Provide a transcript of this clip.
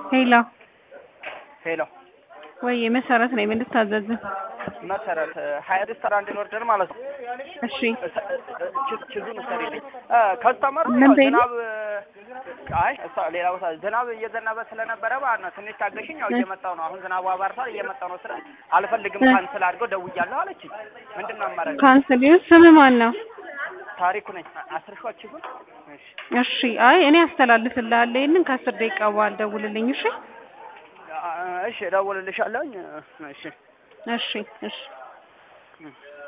ሄሎ ሄሎ ወይ መሰረት ነኝ። ምን ልታዘዝ? መሰረት ሀያ ሬስቶራንት ኦርደር ማለት ነው። እሺ ችዙን ሰሪልኝ ከስተመሩ ምን ዝናብ አይ ሌላ ቦታ ዝናብ እየዘነበ ስለነበረ ማለት ነው። ትንሽ ታገሽኝ፣ ያው እየመጣው ነው። አሁን ዝናቡ አባርቷል፣ እየመጣው ነው። ስራ አልፈልግም ካንስል አድርገው ደውያለሁ አለችኝ። ምንድነው አማራጭ? ካንስል ስም ማን ነው? ታሪኩ ነኝ። 10 ሺህ ችዙን። እሺ አይ እኔ አስተላልፍልሃለሁ። ይሄንን ከ10 ደቂቃ በኋላ ደውልልኝ። እሺ እሺ እደውልልሻለሁ። እሺ እሺ እሺ